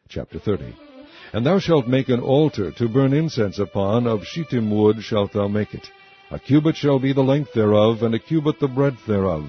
Chapter 30. And thou shalt make an altar to burn incense upon, of shittim wood shalt thou make it. A cubit shall be the length thereof, and a cubit the breadth thereof.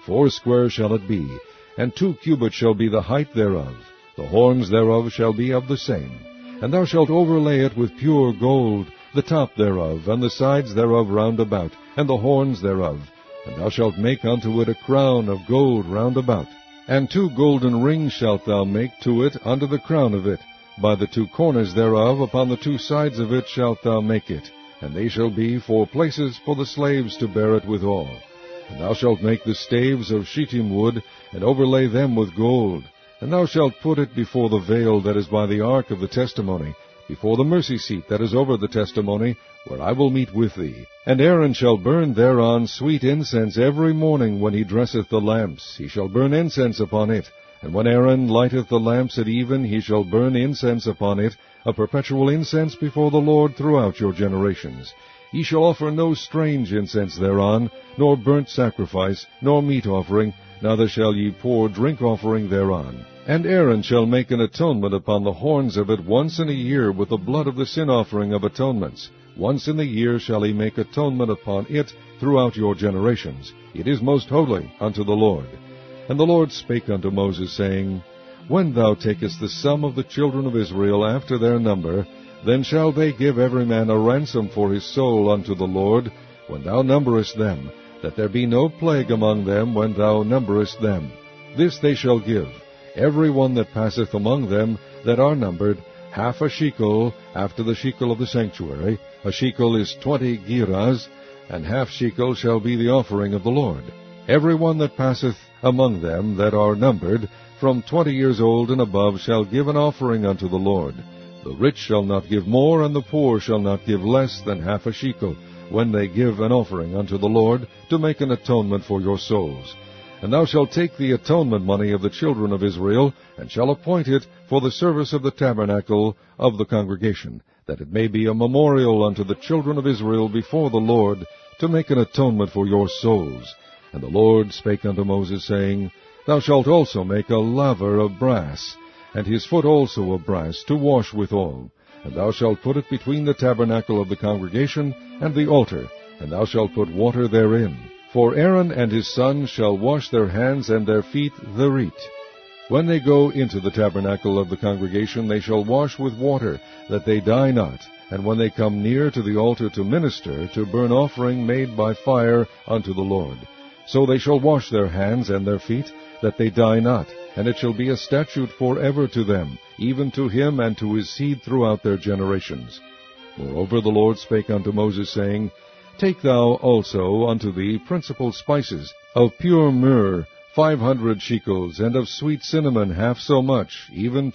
80 shall it be, and 2 cubits shall be the height thereof. The horns thereof shall be of the same. And thou shalt overlay it with pure gold, the top thereof, and the sides thereof round about, and the horns thereof. And thou shalt make unto it a crown of gold round about. And 2 golden rings shalt thou make to it under the crown of it. By the 2 corners thereof, upon the 2 sides of it shalt thou make it. And they shall be for places for the slaves to bear it withal. And thou shalt make the staves of shittim wood, and overlay them with gold. And thou shalt put it before the veil that is by the ark of the testimony, before the mercy seat that is over the testimony, where I will meet with thee. And Aaron shall burn thereon sweet incense every morning when he dresseth the lamps. He shall burn incense upon it. And when Aaron lighteth the lamps at even, he shall burn incense upon it, a perpetual incense before the Lord throughout your generations. Ye shall offer no strange incense thereon, nor burnt sacrifice, nor meat offering, neither shall ye pour drink offering thereon. And Aaron shall make an atonement upon the horns of it once in a year with the blood of the sin offering of atonements. Once in the year shall he make atonement upon it throughout your generations. It is most holy unto the Lord. And the Lord spake unto Moses, saying, When thou takest the sum of the children of Israel after their number, then shall they give every man a ransom for his soul unto the Lord, when thou numberest them, that there be no plague among them when thou numberest them. This they shall give, every one that passeth among them that are numbered, 1/2 shekel after the shekel of the sanctuary. A shekel is 20 gerahs, and 1/2 shekel shall be the offering of the Lord. Every one that passeth among them that are numbered, from 20 years old and above, shall give an offering unto the Lord. The rich shall not give more, and the poor shall not give less than 1/2 shekel, when they give an offering unto the Lord, to make an atonement for your souls. And thou shalt take the atonement money of the children of Israel, and shall appoint it for the service of the tabernacle of the congregation, that it may be a memorial unto the children of Israel before the Lord, to make an atonement for your souls. And the Lord spake unto Moses, saying, Thou shalt also make a laver of brass, and his foot also of brass, to wash withal. And thou shalt put it between the tabernacle of the congregation and the altar, and thou shalt put water therein. For Aaron and his sons shall wash their hands and their feet thereat. When they go into the tabernacle of the congregation, they shall wash with water, that they die not. And when they come near to the altar to minister, to burn offering made by fire unto the Lord, so they shall wash their hands and their feet, that they die not. And it shall be a statute forever to them, even to him and to his seed throughout their generations. Moreover the Lord spake unto Moses, saying, Take thou also unto thee principal spices, of pure myrrh 500 shekels, and of sweet cinnamon 1/2 so much, even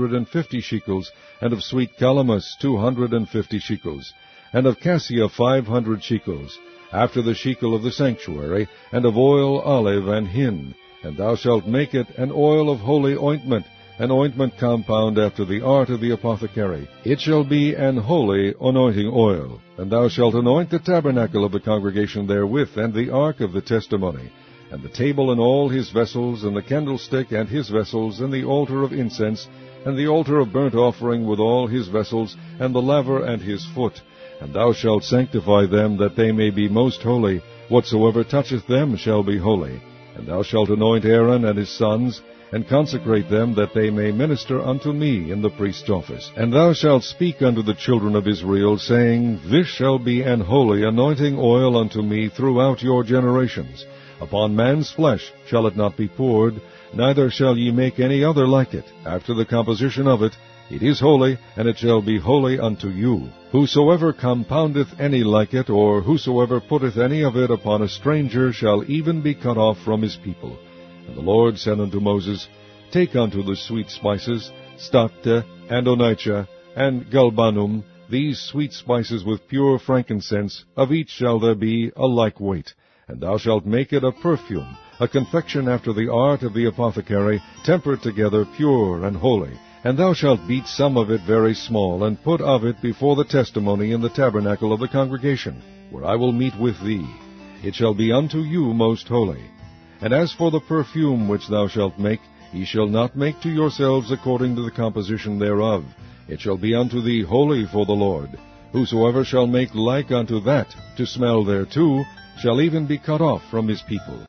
250 shekels, and of sweet calamus 250 shekels, and of cassia 500 shekels, after the shekel of the sanctuary, and of oil, olive, and hin. And thou shalt make it an oil of holy ointment, an ointment compound after the art of the apothecary. It shall be an holy anointing oil. And thou shalt anoint the tabernacle of the congregation therewith, and the ark of the testimony, and the table and all his vessels, and the candlestick and his vessels, and the altar of incense, and the altar of burnt offering with all his vessels, and the laver and his foot. And thou shalt sanctify them, that they may be most holy. Whatsoever toucheth them shall be holy. And thou shalt anoint Aaron and his sons, and consecrate them, that they may minister unto me in the priest's office. And thou shalt speak unto the children of Israel, saying, This shall be an holy anointing oil unto me throughout your generations. Upon man's flesh shall it not be poured, neither shall ye make any other like it. After the composition of it, it is holy, and it shall be holy unto you. Whosoever compoundeth any like it, or whosoever putteth any of it upon a stranger, shall even be cut off from his people. And the Lord said unto Moses, Take unto the sweet spices, stacte, and onycha, and galbanum, these sweet spices with pure frankincense, of each shall there be a like weight. And thou shalt make it a perfume, a confection after the art of the apothecary, tempered together, pure and holy. And thou shalt beat some of it very small, and put of it before the testimony in the tabernacle of the congregation, where I will meet with thee. It shall be unto you most holy. And as for the perfume which thou shalt make, Ye shall not make to yourselves according to the composition thereof. It shall be unto thee holy for the Lord. Whosoever shall make like unto that, to smell thereto, shall even be cut off from his people.